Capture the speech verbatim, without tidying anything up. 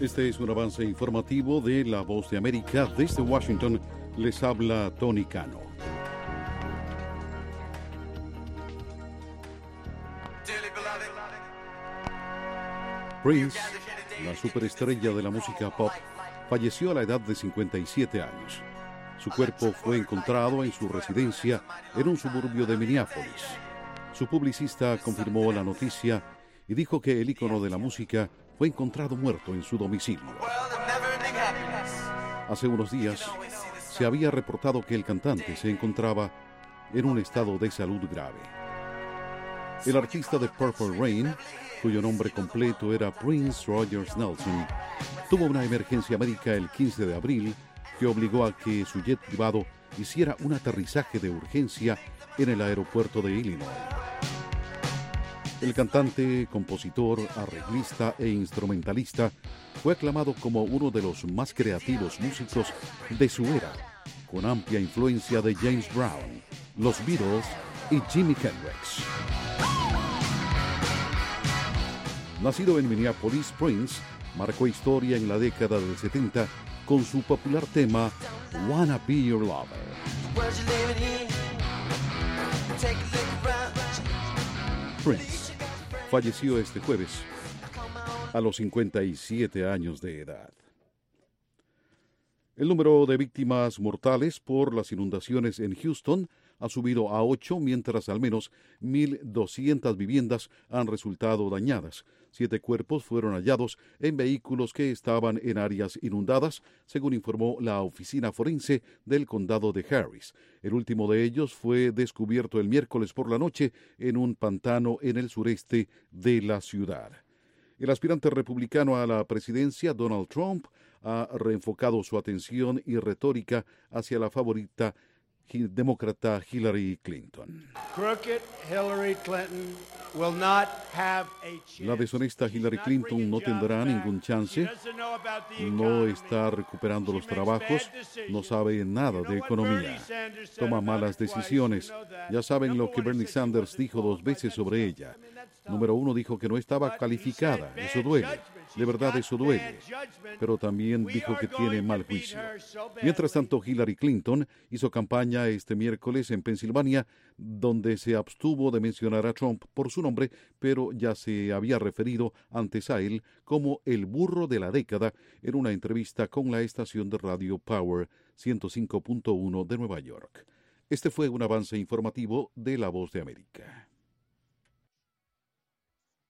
Este es un avance informativo de La Voz de América. Desde Washington les habla Tony Cano. Prince, la superestrella de la música pop, falleció a la edad de cincuenta y siete años. Su cuerpo fue encontrado en su residencia en un suburbio de Minneapolis. Su publicista confirmó la noticia y dijo que el ícono de la música fue encontrado muerto en su domicilio. Hace unos días se había reportado que el cantante se encontraba en un estado de salud grave. El artista de Purple Rain, cuyo nombre completo era Prince Rogers Nelson, tuvo una emergencia médica el quince de abril que obligó a que su jet privado hiciera un aterrizaje de urgencia en el aeropuerto de Illinois. El cantante, compositor, arreglista e instrumentalista fue aclamado como uno de los más creativos músicos de su era, con amplia influencia de James Brown, los Beatles y Jimi Hendrix. Nacido en Minneapolis, Prince marcó historia en la década del setenta con su popular tema Wanna Be Your Lover. Prince falleció este jueves a los cincuenta y siete años de edad. El número de víctimas mortales por las inundaciones en Houston ha subido a ocho, mientras al menos mil doscientas viviendas han resultado dañadas. Siete cuerpos fueron hallados en vehículos que estaban en áreas inundadas, según informó la oficina forense del condado de Harris. El último de ellos fue descubierto el miércoles por la noche en un pantano en el sureste de la ciudad. El aspirante republicano a la presidencia, Donald Trump, ha reenfocado su atención y retórica hacia la favorita demócrata Hillary Clinton. Hillary Clinton will not have a chance. La deshonesta Hillary Clinton no tendrá ningún chance. No está recuperando los trabajos, no sabe nada de economía, toma malas decisiones. Ya saben lo que Bernie Sanders dijo dos veces sobre ella. Número uno, dijo que no estaba calificada. Eso duele. De verdad, eso duele. Pero también dijo que tiene mal juicio. Mientras tanto, Hillary Clinton hizo campaña este miércoles en Pensilvania, donde se abstuvo de mencionar a Trump por su nombre, pero ya se había referido antes a él como el burro de la década en una entrevista con la estación de radio Power ciento cinco punto uno de Nueva York. Este fue un avance informativo de La Voz de América.